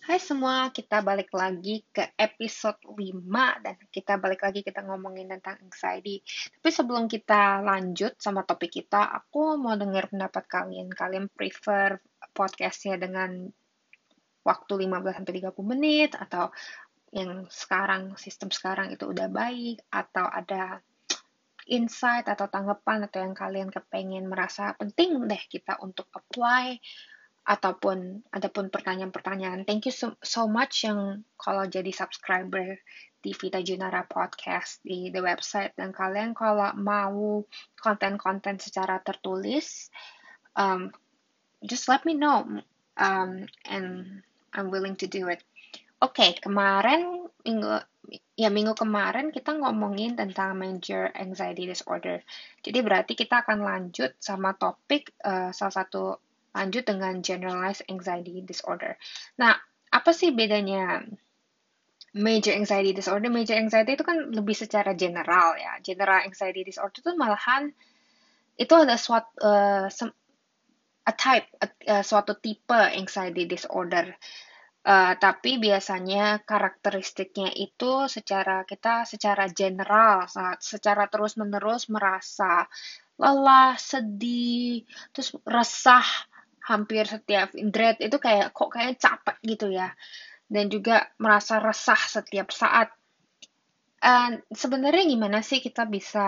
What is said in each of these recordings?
Hai semua, kita balik lagi ke episode 5 dan kita ngomongin tentang anxiety. Tapi sebelum kita lanjut sama topik kita, aku mau dengar pendapat kalian. Kalian prefer podcastnya dengan waktu 15-30 menit atau yang sekarang, sistem sekarang itu udah baik, atau ada insight atau tanggapan atau yang kalian kepengen merasa penting deh kita untuk apply ataupun adapun pertanyaan-pertanyaan. Thank you so much yang kalau jadi subscriber di Vita Junara Podcast di website, dan kalian kalau mau konten-konten secara tertulis, um, just let me know, and I'm willing to do it. Oke, minggu kemarin kita ngomongin tentang major anxiety disorder. Jadi berarti kita akan lanjut sama topik salah satu lanjut dengan generalized anxiety disorder. Nah, apa sih bedanya major anxiety disorder? Major anxiety itu kan lebih secara general ya. General anxiety disorder itu malahan itu ada suatu tipe anxiety disorder. Tapi biasanya karakteristiknya itu secara general, secara terus-menerus merasa lelah, sedih, terus resah hampir setiap dread itu kayak capek gitu ya. Dan juga merasa resah setiap saat. Sebenarnya gimana sih kita bisa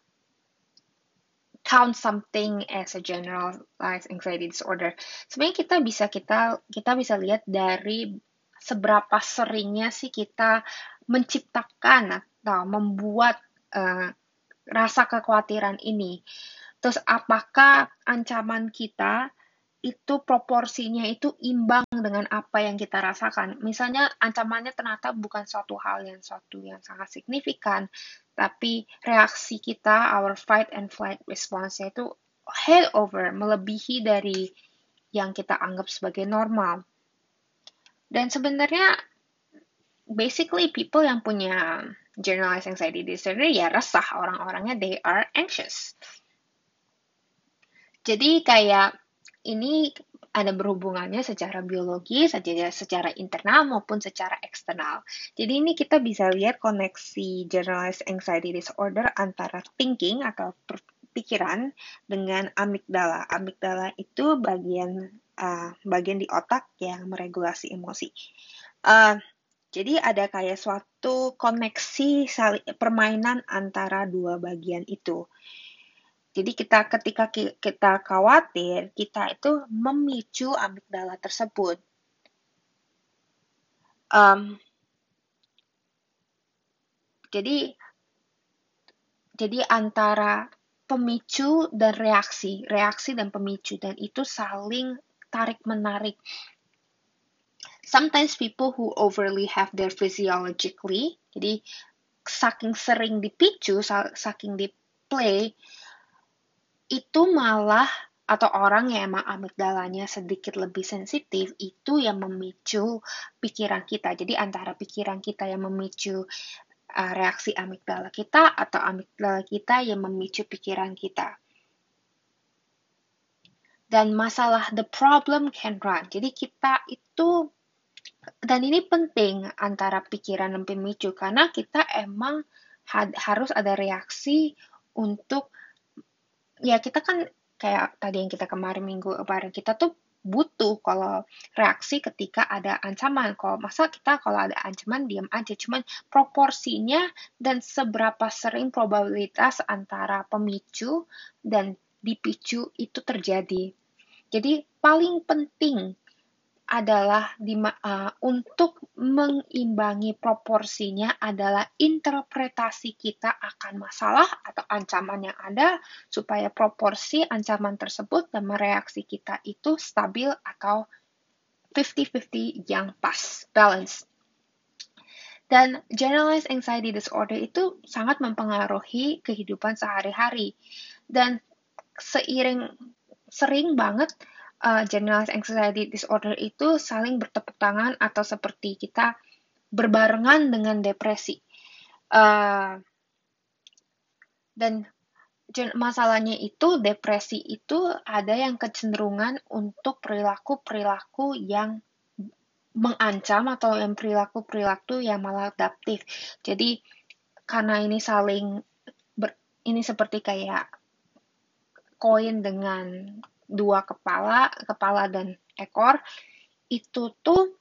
count something as a generalized anxiety disorder? Sebenarnya kita bisa lihat dari seberapa seringnya sih kita menciptakan atau membuat uh, rasa kekhawatiran ini. Terus apakah ancaman kita itu proporsinya itu imbang dengan apa yang kita rasakan. Misalnya ancamannya ternyata bukan suatu yang sangat signifikan, tapi reaksi kita, our fight and flight response itu head over, melebihi dari yang kita anggap sebagai normal. Dan sebenarnya basically people yang punya generalized anxiety disorder ya resah, orang-orangnya they are anxious. Jadi kayak ini ada berhubungannya secara biologis, secara internal maupun secara eksternal. Jadi ini kita bisa lihat koneksi generalized anxiety disorder antara thinking atau pikiran dengan amigdala. Amigdala itu bagian di otak yang meregulasi emosi. Jadi ada kayak suatu koneksi permainan antara dua bagian itu. Jadi ketika kita khawatir, kita itu memicu amigdala tersebut. Um, jadi antara pemicu dan reaksi dan pemicu, dan itu saling tarik menarik. Sometimes people who overly have their physiologically, jadi saking sering dipicu, saking di play, itu malah atau orang yang emang amigdalanya sedikit lebih sensitif itu yang memicu pikiran kita. Jadi antara pikiran kita yang memicu reaksi amigdala kita atau amigdala kita yang memicu pikiran kita. Dan masalah the problem can run. Jadi kita itu, dan ini penting antara pikiran dan pemicu karena kita emang harus ada reaksi untuk, ya kita kan kayak tadi yang kita minggu kemarin kita tuh butuh kalau reaksi ketika ada ancaman. Kalau ada ancaman diam aja, cuman proporsinya dan seberapa sering probabilitas antara pemicu dan dipicu itu terjadi. Jadi paling penting adalah untuk mengimbangi proporsinya adalah interpretasi kita akan masalah atau ancaman yang ada supaya proporsi ancaman tersebut dan reaksi kita itu stabil atau 50-50 yang pas, balance. Dan generalized anxiety disorder itu sangat mempengaruhi kehidupan sehari-hari. Dan sering banget generalized anxiety disorder itu saling bertepuk tangan atau seperti kita berbarengan dengan depresi. Dan masalahnya itu depresi itu ada yang kecenderungan untuk perilaku-perilaku yang mengancam atau yang perilaku-perilaku yang maladaptif. Jadi karena ini ini seperti kayak koin dengan dua kepala dan ekor, itu tuh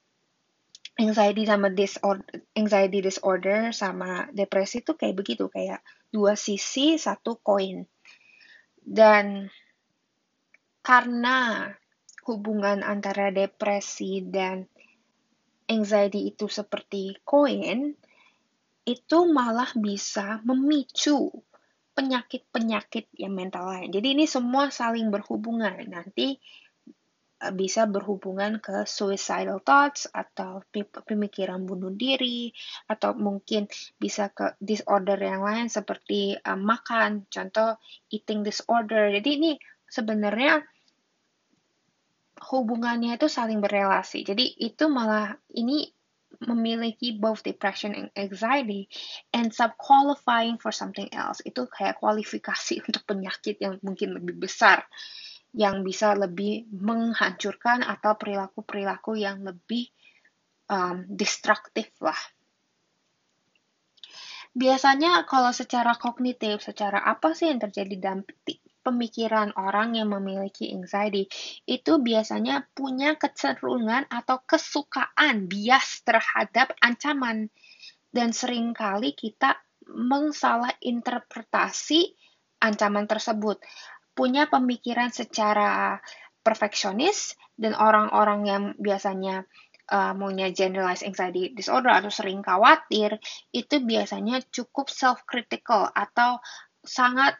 anxiety disorder sama depresi tuh kayak begitu, kayak dua sisi satu koin. Dan karena hubungan antara depresi dan anxiety itu seperti koin, itu malah bisa memicu penyakit-penyakit yang mental lain. Jadi ini semua saling berhubungan. Nanti bisa berhubungan ke suicidal thoughts atau pemikiran bunuh diri, atau mungkin bisa ke disorder yang lain seperti makan, contoh eating disorder. Jadi ini sebenarnya hubungannya itu saling berelasi. Jadi itu malah ini memiliki both depression and anxiety ends up qualifying for something else. Itu kayak kualifikasi untuk penyakit yang mungkin lebih besar, yang bisa lebih menghancurkan atau perilaku-perilaku yang lebih destruktif lah. Biasanya kalau secara kognitif, secara apa sih yang terjadi dalam pemikiran orang yang memiliki anxiety, itu biasanya punya kecenderungan atau kesukaan bias terhadap ancaman. Dan seringkali kita mengsalah interpretasi ancaman tersebut. Punya pemikiran secara perfeksionis, dan orang-orang yang biasanya punya generalized anxiety disorder atau sering khawatir, itu biasanya cukup self-critical atau sangat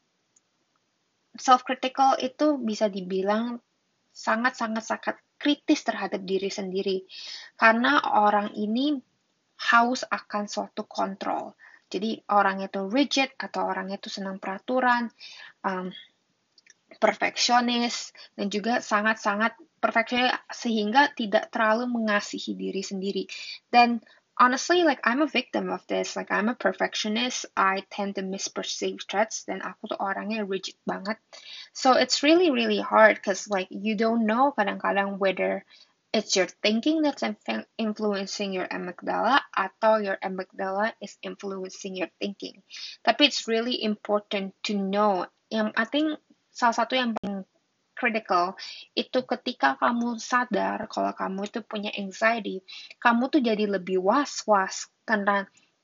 self-critical, itu bisa dibilang sangat-sangat kritis terhadap diri sendiri. Karena orang ini haus akan suatu kontrol. Jadi orang itu rigid atau orang itu senang peraturan, um, perfeksionis, dan juga sangat-sangat perfeksionis sehingga tidak terlalu mengasihi diri sendiri. Dan honestly, like I'm a victim of this. Like I'm a perfectionist. I tend to misperceive threats, dan aku tuh orangnya rigid banget. So it's really really hard because like you don't know kadang-kadang whether it's your thinking that's influencing your amygdala atau your amygdala is influencing your thinking. Tapi it's really important to know. Yang I think salah satu yang paling critical itu ketika kamu sadar kalau kamu itu punya anxiety, kamu tuh jadi lebih was-was karena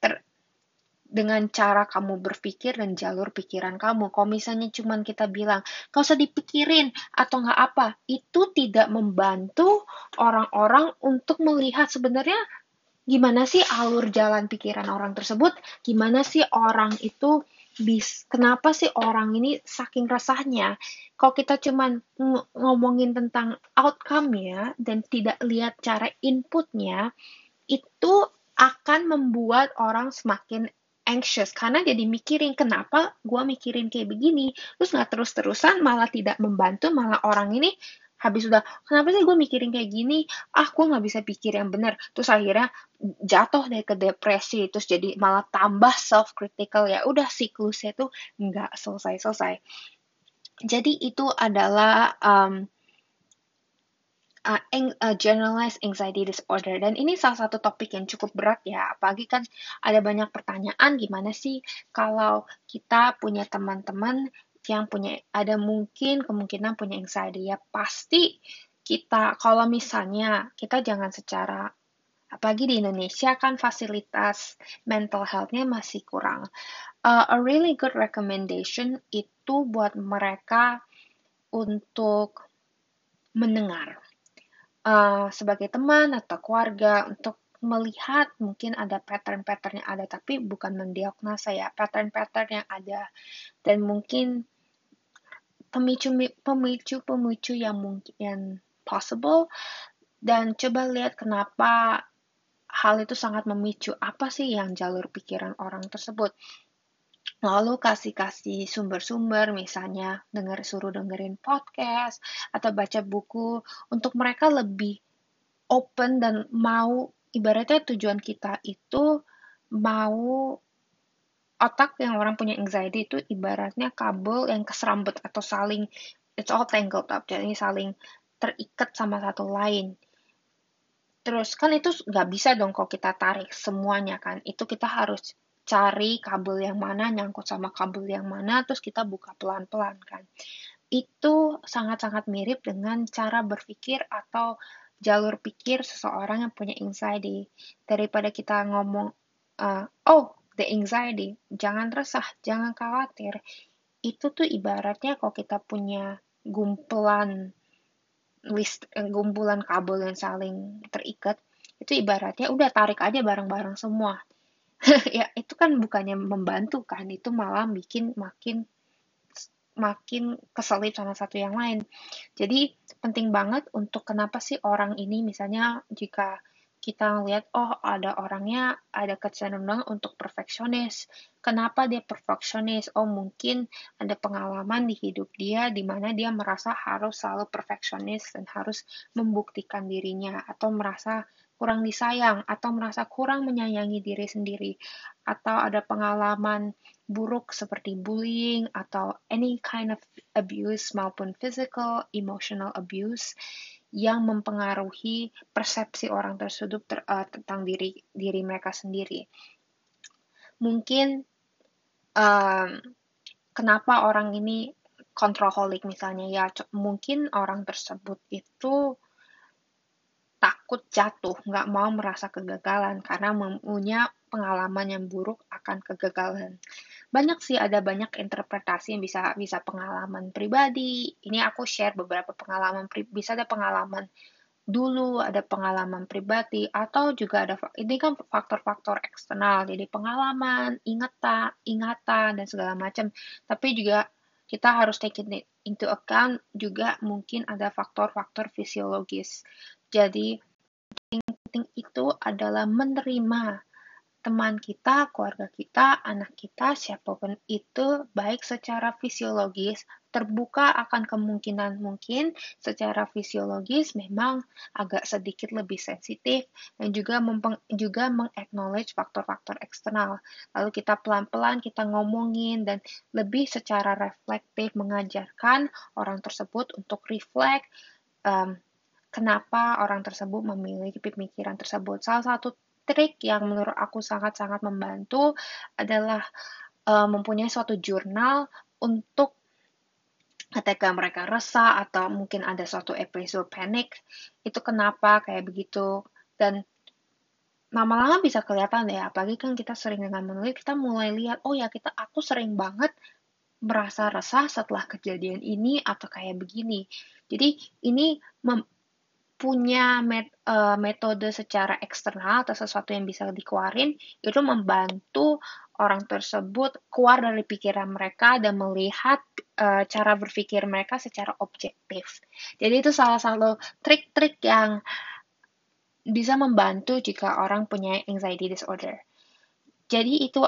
dengan cara kamu berpikir dan jalur pikiran kamu. Kalau misalnya cuman kita bilang, gak usah dipikirin atau nggak apa, itu tidak membantu orang-orang untuk melihat sebenarnya gimana sih alur jalan pikiran orang tersebut, gimana sih orang itu kenapa sih orang ini saking resahnya. Kalau kita cuman ngomongin tentang outcome-nya dan tidak lihat cara inputnya, itu akan membuat orang semakin anxious karena jadi mikirin kenapa gue mikirin kayak begini, terus nggak terus-terusan, malah tidak membantu, malah orang ini habis sudah kenapa sih gue mikirin kayak gini, gue nggak bisa pikir yang benar, terus akhirnya jatuh deh ke depresi, terus jadi malah tambah self critical, ya udah siklusnya tuh nggak selesai-selesai. Jadi itu adalah generalized anxiety disorder. Dan ini salah satu topik yang cukup berat ya, apalagi kan ada banyak pertanyaan gimana sih kalau kita punya teman-teman yang ada mungkin kemungkinan punya anxiety. Ya pasti kita, kalau misalnya kita jangan secara, apalagi di Indonesia kan fasilitas mental health-nya masih kurang. A really good recommendation itu buat mereka untuk mendengar sebagai teman atau keluarga, untuk melihat mungkin ada pattern-pattern yang ada, tapi bukan mendiagnosa ya, pattern-pattern yang ada, dan mungkin pemicu-pemicu yang mungkin possible, dan coba lihat kenapa hal itu sangat memicu, apa sih yang jalur pikiran orang tersebut. Lalu kasih sumber-sumber, misalnya suruh dengerin podcast atau baca buku, untuk mereka lebih open dan mau, ibaratnya tujuan kita itu mau otak yang orang punya anxiety itu ibaratnya kabel yang keserambet atau saling, it's all tangled up, jadi saling terikat sama satu lain. Terus kan itu nggak bisa dong kalau kita tarik semuanya kan. Itu kita harus cari kabel yang mana, nyangkut sama kabel yang mana, terus kita buka pelan-pelan kan. Itu sangat-sangat mirip dengan cara berpikir atau jalur pikir seseorang yang punya anxiety. Daripada kita ngomong, oh, the anxiety, jangan resah, jangan khawatir. Itu tuh ibaratnya kalau kita punya gumpulan gumpulan kabel yang saling terikat, itu ibaratnya udah tarik aja bareng-bareng semua. Ya, itu kan bukannya membantu kan, itu malah bikin makin makin keselip sama satu yang lain. Jadi penting banget untuk kenapa sih orang ini misalnya jika kita lihat oh ada orangnya ada kecenderungan untuk perfeksionis. Kenapa dia perfeksionis? Oh mungkin ada pengalaman di hidup dia di mana dia merasa harus selalu perfeksionis dan harus membuktikan dirinya atau merasa kurang disayang atau merasa kurang menyayangi diri sendiri atau ada pengalaman buruk seperti bullying atau any kind of abuse maupun physical, emotional abuse yang mempengaruhi persepsi orang tersebut tentang diri diri mereka sendiri. Mungkin um, kenapa orang ini controlholic misalnya ya mungkin orang tersebut itu takut jatuh, nggak mau merasa kegagalan karena punya pengalaman yang buruk akan kegagalan. Banyak sih, ada banyak interpretasi yang bisa bisa pengalaman pribadi. Ini aku share beberapa pengalaman bisa ada pengalaman dulu, ada pengalaman pribadi, atau juga ada ini kan faktor-faktor eksternal, jadi pengalaman, ingatan dan segala macam. Tapi juga kita harus take it into account juga mungkin ada faktor-faktor fisiologis. Jadi penting itu adalah menerima teman kita, keluarga kita, anak kita, siapapun itu, baik secara fisiologis, terbuka akan kemungkinan mungkin secara fisiologis memang agak sedikit lebih sensitif dan juga meng-acknowledge faktor-faktor eksternal. Lalu kita pelan-pelan kita ngomongin dan lebih secara reflektif mengajarkan orang tersebut untuk reflect um, kenapa orang tersebut memiliki pemikiran tersebut. Salah satu trik yang menurut aku sangat-sangat membantu adalah mempunyai suatu jurnal untuk ketika mereka resah atau mungkin ada suatu episode panik, itu kenapa kayak begitu. Dan lama-lama bisa kelihatan ya, apalagi kan kita sering dengan menulis, kita mulai lihat, oh ya aku sering banget merasa resah setelah kejadian ini atau kayak begini. Jadi ini punya metode secara eksternal atau sesuatu yang bisa dikeluarin, itu membantu orang tersebut keluar dari pikiran mereka dan melihat cara berpikir mereka secara objektif. Jadi itu salah satu trik-trik yang bisa membantu jika orang punya anxiety disorder. Jadi itu